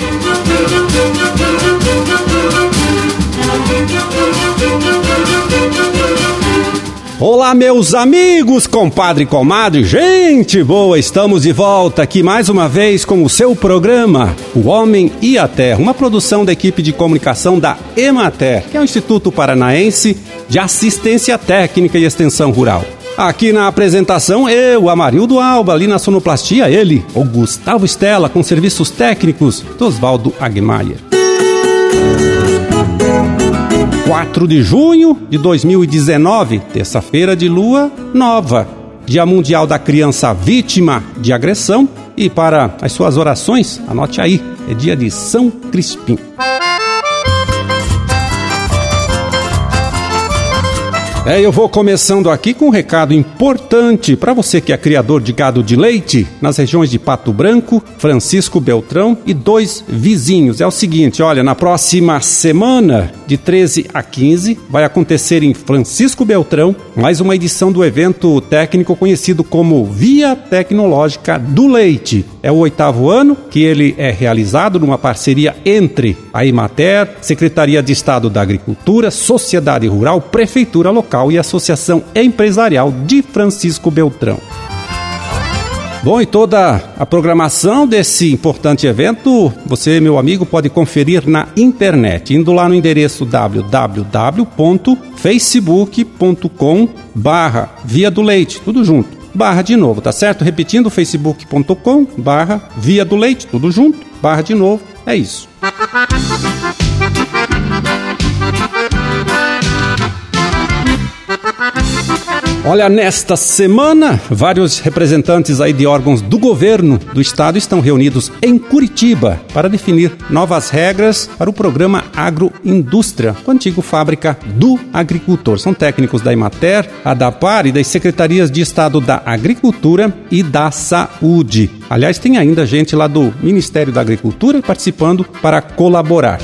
Olá, meus amigos, compadre e comadre, gente boa, estamos de volta aqui mais uma vez com o seu programa O Homem e a Terra, uma produção da equipe de comunicação da Emater, que é o Instituto Paranaense de Assistência Técnica e Extensão Rural. Aqui na apresentação, eu, Amarildo Alba, ali na sonoplastia, ele, o Gustavo Stella, com serviços técnicos do Oswaldo Agmaier. 4 de junho de 2019, terça-feira de lua nova, Dia Mundial da Criança Vítima de Agressão, e para as suas orações, anote aí, é dia de São Crispim. Eu vou começando aqui com um recado importante para você que é criador de gado de leite nas regiões de Pato Branco, Francisco Beltrão e 2 vizinhos. É o seguinte, olha, na próxima semana, de 13 a 15, vai acontecer em Francisco Beltrão mais uma edição do evento técnico conhecido como Via Tecnológica do Leite. É o 8º ano que ele é realizado numa parceria entre a Emater, Secretaria de Estado da Agricultura, Sociedade Rural, Prefeitura Local e Associação Empresarial de Francisco Beltrão. Bom, e toda a programação desse importante evento, você, meu amigo, pode conferir na internet, indo lá no endereço www.facebook.com/Via do Leite, tudo junto, barra de novo, tá certo? Repetindo, facebook.com/Via do Leite, tudo junto, barra de novo, é isso. Olha, nesta semana, vários representantes aí de órgãos do governo do estado estão reunidos em Curitiba para definir novas regras para o programa Agroindústria, o antigo Fábrica do Agricultor. São técnicos da Emater, ADAPAR e das Secretarias de Estado da Agricultura e da Saúde. Aliás, tem ainda gente lá do Ministério da Agricultura participando para colaborar.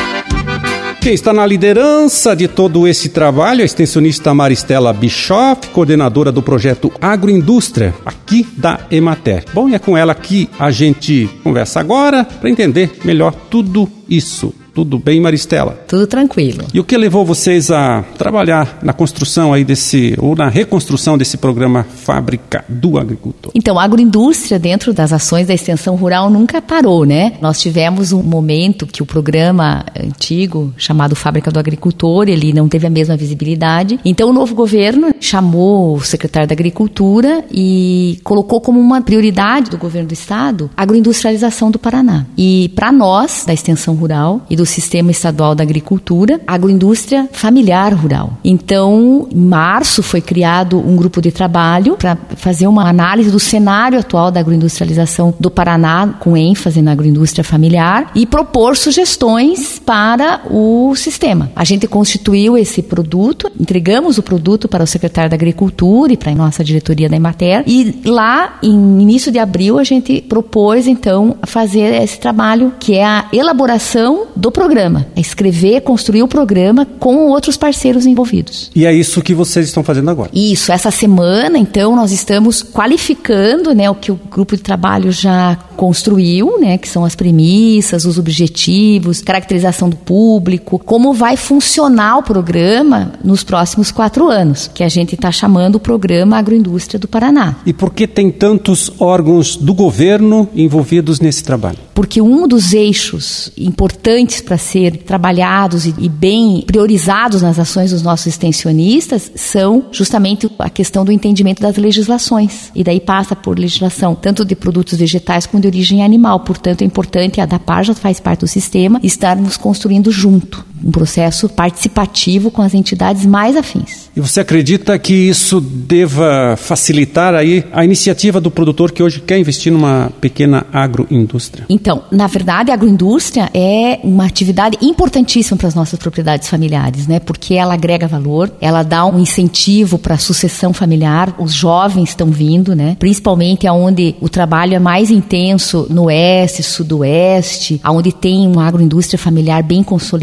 Quem está na liderança de todo esse trabalho é a extensionista Maristela Bischoff, coordenadora do projeto Agroindústria, aqui da Emater. Bom, e é com ela que a gente conversa agora para entender melhor tudo isso. Tudo bem, Maristela? Tudo tranquilo. E o que levou vocês a trabalhar na construção aí ou na reconstrução desse programa Fábrica do Agricultor? Então, a agroindústria dentro das ações da extensão rural nunca parou, né? Nós tivemos um momento que o programa antigo, chamado Fábrica do Agricultor, ele não teve a mesma visibilidade. Então, o novo governo chamou o secretário da Agricultura e colocou como uma prioridade do governo do estado a agroindustrialização do Paraná. E para nós, da extensão rural e do Sistema Estadual da Agricultura, agroindústria familiar rural. Então, em março foi criado um grupo de trabalho para fazer uma análise do cenário atual da agroindustrialização do Paraná, com ênfase na agroindústria familiar, e propor sugestões para o sistema. A gente constituiu esse produto, entregamos o produto para o secretário da Agricultura e para a nossa diretoria da Emater, e lá, em início de abril, a gente propôs, então, fazer esse trabalho, que é a elaboração do programa, é escrever, construir o programa com outros parceiros envolvidos. E é isso que vocês estão fazendo agora? Isso, essa semana, então, nós estamos qualificando, né, o que o grupo de trabalho já construiu, né, que são as premissas, os objetivos, caracterização do público, como vai funcionar o programa nos próximos 4 anos, que a gente está chamando o Programa Agroindústria do Paraná. E por que tem tantos órgãos do governo envolvidos nesse trabalho? Porque um dos eixos importantes para ser trabalhados e bem priorizados nas ações dos nossos extensionistas são justamente a questão do entendimento das legislações. E daí passa por legislação tanto de produtos vegetais como de origem animal. Portanto, é importante, a ADAPAR já faz parte do sistema, estarmos construindo junto um processo participativo com as entidades mais afins. E você acredita que isso deva facilitar aí a iniciativa do produtor que hoje quer investir numa pequena agroindústria? Então, na verdade, a agroindústria é uma atividade importantíssima para as nossas propriedades familiares, né? Porque ela agrega valor, ela dá um incentivo para a sucessão familiar, os jovens estão vindo, né? Principalmente onde o trabalho é mais intenso, no oeste, sudoeste, onde tem uma agroindústria familiar bem consolidada.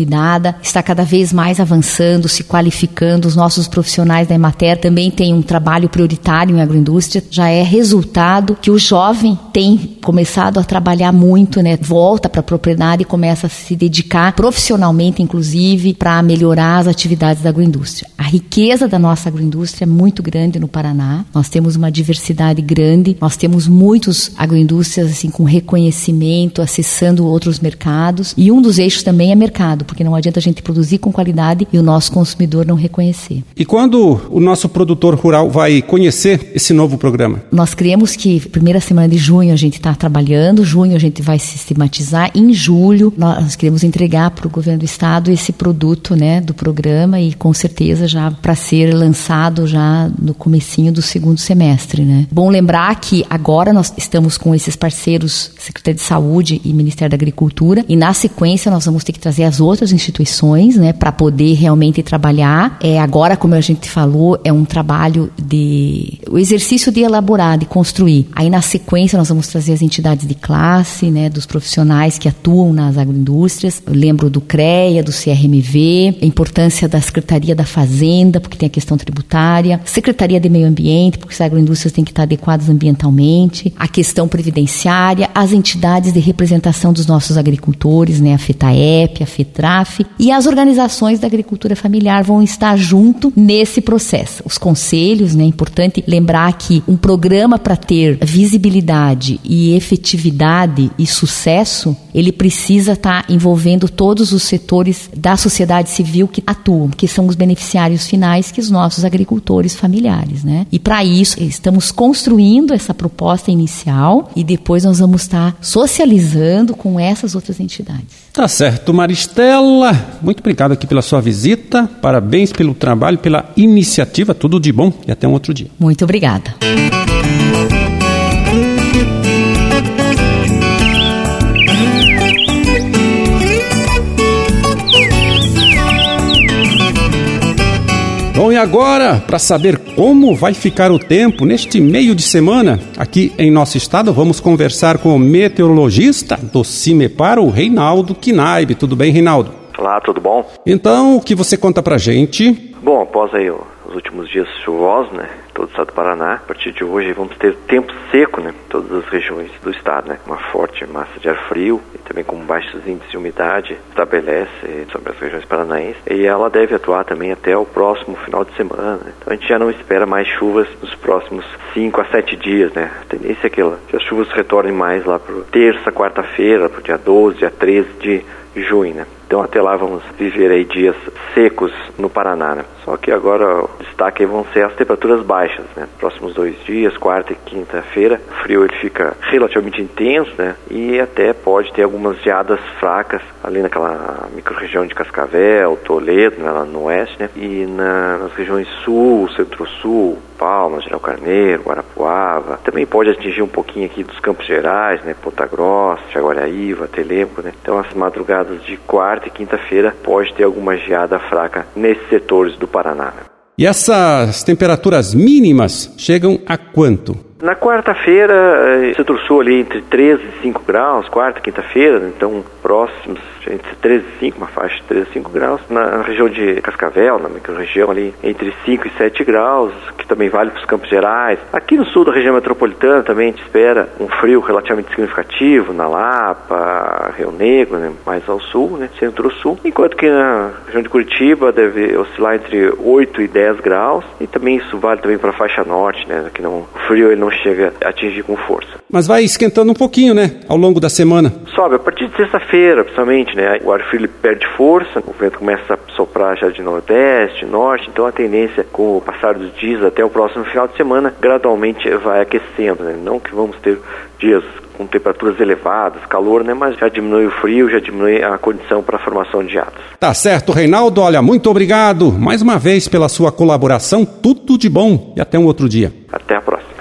formada, está cada vez mais avançando, se qualificando. Os nossos profissionais da Emater também têm um trabalho prioritário em agroindústria. Já é resultado que o jovem tem começado a trabalhar muito, né? Volta para a propriedade e começa a se dedicar profissionalmente, inclusive, para melhorar as atividades da agroindústria. A riqueza da nossa agroindústria é muito grande no Paraná. Nós temos uma diversidade grande. Nós temos muitos agroindústrias assim, com reconhecimento, acessando outros mercados. E um dos eixos também é mercado, porque não adianta a gente produzir com qualidade e o nosso consumidor não reconhecer. E quando o nosso produtor rural vai conhecer esse novo programa? Nós criamos que primeira semana de junho a gente está trabalhando, junho a gente vai sistematizar, em julho nós queremos entregar para o governo do estado esse produto, né, do programa e com certeza já para ser lançado já no comecinho do segundo semestre, né. Bom lembrar que agora nós estamos com esses parceiros, Secretaria de Saúde e Ministério da Agricultura, e na sequência nós vamos ter que trazer as outras instituições, né, para poder realmente trabalhar. Agora, como a gente falou, é um trabalho o exercício de elaborar, de construir. Aí na sequência nós vamos trazer as entidades de classe, né, dos profissionais que atuam nas agroindústrias. Eu lembro do CREA, do CRMV, a importância da Secretaria da Fazenda, porque tem a questão tributária, Secretaria de Meio Ambiente, porque as agroindústrias têm que estar adequadas ambientalmente, a questão previdenciária, as entidades de representação dos nossos agricultores, né, a FETAEP, a FETRAF, e as organizações da agricultura familiar vão estar junto nesse processo. Os conselhos, né, é importante lembrar que um programa para ter visibilidade e efetividade e sucesso, ele precisa estar envolvendo todos os setores da sociedade civil que atuam, que são os beneficiários finais, que os nossos agricultores familiares, né? E para isso, estamos construindo essa proposta inicial e depois nós vamos estar socializando com essas outras entidades. Tá certo, Maristela. Muito obrigado aqui pela sua visita. Parabéns pelo trabalho, pela iniciativa. Tudo de bom e até um outro dia. Muito obrigada. Bom, e agora, para saber como vai ficar o tempo neste meio de semana aqui em nosso estado, vamos conversar com o meteorologista do CIMEPAR, o Reinaldo Knaib. Tudo bem, Reinaldo? Olá, tudo bom? Então, o que você conta pra gente? Bom, após aí os últimos dias chuvosos, né, todo o estado do Paraná, a partir de hoje vamos ter tempo seco, né, em todas as regiões do estado, né, uma forte massa de ar frio e também com baixos índices de umidade estabelece sobre as regiões paranaenses e ela deve atuar também até o próximo final de semana, né? Então a gente já não espera mais chuvas nos próximos 5 a 7 dias, né, a tendência é que as chuvas retornem mais lá para terça, quarta-feira, para o dia 12, dia 13 de junho, né. Então até lá vamos viver aí dias secos no Paraná, né? Só que agora o destaque aí vão ser as temperaturas baixas, né? Próximos 2 dias, quarta e quinta-feira, o frio ele fica relativamente intenso, né? E até pode ter algumas geadas fracas ali naquela microrregião de Cascavel, Toledo, né? Lá no oeste, né? E nas regiões sul, centro-sul, Palmas, General Carneiro, Guarapuava. Também pode atingir um pouquinho aqui dos Campos Gerais, né? Ponta Grossa, Jaguariaíva, Telêmaco, né? Então as madrugadas de quarta e quinta-feira pode ter alguma geada fraca nesses setores do Paraná. E essas temperaturas mínimas chegam a quanto? Na quarta-feira, centro-sul ali entre 13 e 5 graus, quarta e quinta-feira, então próximos entre 13 e 5, uma faixa de 13 e 5 graus. Na região de Cascavel, na microrregião ali entre 5 e 7 graus, que também vale para os Campos Gerais. Aqui no sul da região metropolitana também a gente espera um frio relativamente significativo, na Lapa, Rio Negro, né, mais ao sul, né, centro-sul. Enquanto que na região de Curitiba deve oscilar entre 8 e 10 graus. E também isso vale também para a faixa norte, né, que não, o frio ele não chega a atingir com força. Mas vai esquentando um pouquinho, né, ao longo da semana. Sobe, a partir de sexta-feira, principalmente, né, o ar frio perde força, o vento começa a soprar já de nordeste, norte, então a tendência com o passar dos dias até o próximo final de semana, gradualmente vai aquecendo, né, não que vamos ter dias com temperaturas elevadas, calor, né, mas já diminui o frio, já diminui a condição para a formação de geadas. Tá certo, Reinaldo, olha, muito obrigado mais uma vez pela sua colaboração, tudo de bom e até um outro dia. Até a próxima.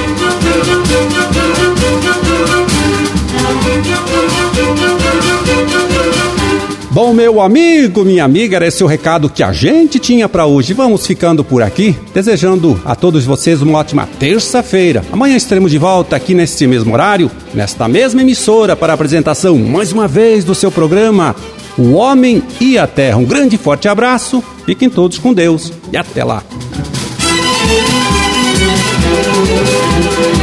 Bom, meu amigo, minha amiga, era esse o recado que a gente tinha para hoje. Vamos ficando por aqui, desejando a todos vocês uma ótima terça-feira. Amanhã estaremos de volta aqui neste mesmo horário, nesta mesma emissora, para a apresentação, mais uma vez, do seu programa O Homem e a Terra. Um grande e forte abraço, fiquem todos com Deus e até lá.